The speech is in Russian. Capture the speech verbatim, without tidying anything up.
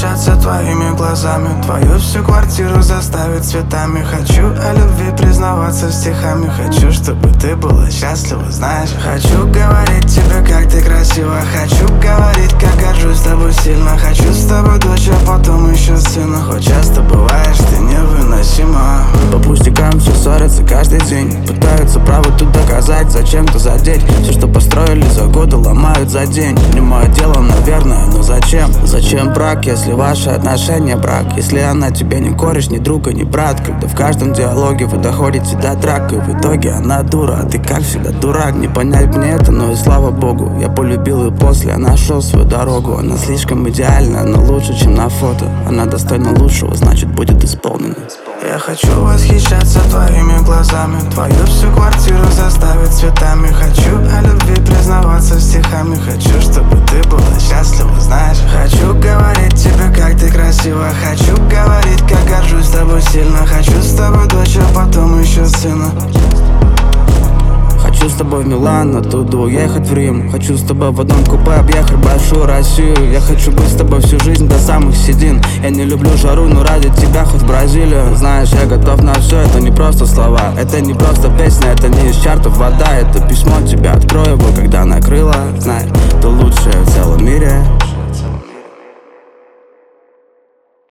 восхищаться твоими глазами, твою всю квартиру заставить цветами. Хочу о любви признаваться стихами, хочу, чтобы ты была счастлива, знаешь. Хочу говорить тебе, как ты красива, хочу говорить, как горжусь тобой сильно. Хочу с тобой дочь, а потом еще сына. Хоть часто бываешь ты невыносима. По пустякам все ссорятся каждый день, пытаются правду доказать, зачем-то задеть. Все, что построили за годы, ломают за день. Не мое дело, наверное, но зачем? Зачем брак, если ваши отношения брак? Если она тебе не кореш, ни друга, ни брат. Когда в каждом диалоге вы доходите до драк, и в итоге она дура, а ты как всегда дурак. Не понять мне это, но и слава богу, я полюбил ее после, я нашел свою дорогу. Она слишком идеальна, но лучше, чем на фото. Она достойна лучшего, значит будет исполнена. Я хочу восхищаться твоими глазами, твою всю квартиру заставить цветами. Хочу о любви признаваться стихами, хочу, чтобы ты была счастлива, знаешь. Хочу говорить тебе, как ты красива, хочу говорить, как горжусь тобой сильно. Хочу с тобой дочь, а потом еще сына. Хочу с тобой в Милан, оттуда уехать в Рим. Хочу с тобой в одном купе объехать большую Россию. Я хочу быть с тобой всю жизнь до самых седин. Я не люблю жару, но ради тебя хоть в Бразилию. Знаешь, я готов на все, это не просто слова, это не просто песня, это не из чартов вода. Это письмо тебе, открой его, когда накрыло. Знай,